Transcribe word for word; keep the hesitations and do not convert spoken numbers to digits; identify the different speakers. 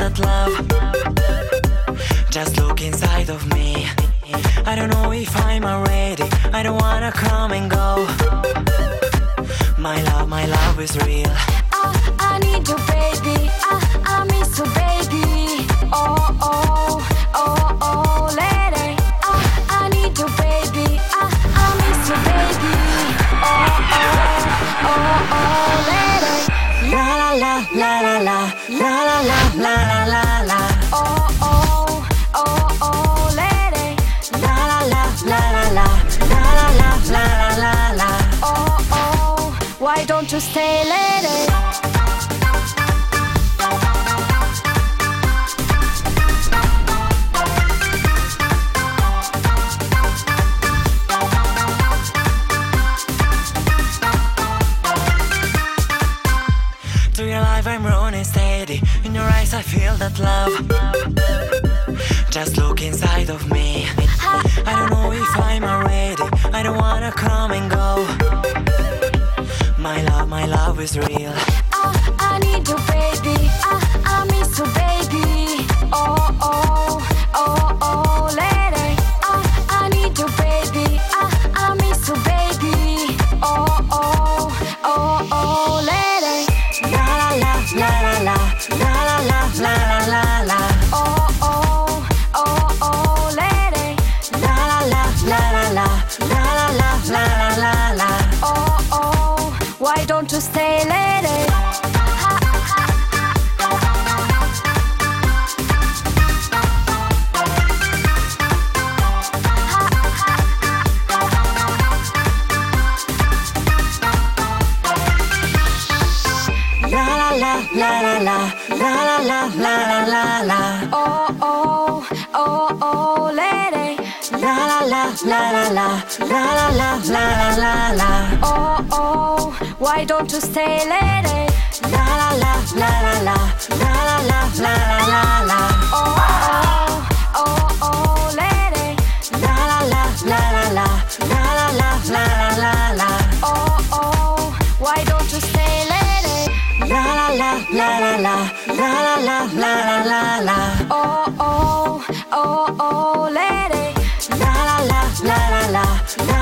Speaker 1: that love. Just look inside of me. I don't know if I'm ready. I don't wanna come and go. My love, my love is real.
Speaker 2: I, I need you, baby. I, I miss you, baby. Oh, oh, oh, oh, lady. I, I need you, baby. I, I miss you, baby. Oh, oh, oh, oh, lady.
Speaker 1: La la la la la la la la la la la la.
Speaker 2: Oh, oh, oh, oh, lady.
Speaker 1: La la la la la la la la la la la.
Speaker 2: Oh, oh, why don't you stay, lady?
Speaker 1: To your life I'm running steady. In your eyes I feel that love. Just look inside of me. I don't know if I'm ready. I don't wanna come and go. My love, my love is real.
Speaker 2: I, I need you, baby. I, I miss you, baby. Oh, oh, oh, oh, lady. I, I need you, baby. I, I miss you, baby. Oh, oh, oh, oh, lady.
Speaker 1: La la la la la la la la la la la.
Speaker 2: Oh, oh, oh, oh, lady.
Speaker 1: La la la la la la la la la la la la.
Speaker 2: Oh, oh, why don't you stay, lady?
Speaker 1: La la la la la la la la la la la.
Speaker 2: Oh, oh, oh, oh, lady.
Speaker 1: La la la la la la la la la la la.
Speaker 2: Oh, oh, why don't you stay, lady?
Speaker 1: La la la la la la la la la la la.
Speaker 2: Oh, oh, oh, oh, lady.
Speaker 1: La la la la la la la la la la la.
Speaker 2: Oh, oh, why don't you stay, lady?
Speaker 1: La la la la la la la la la la la.
Speaker 2: Oh, oh, oh, oh, lady.
Speaker 1: La la la la la la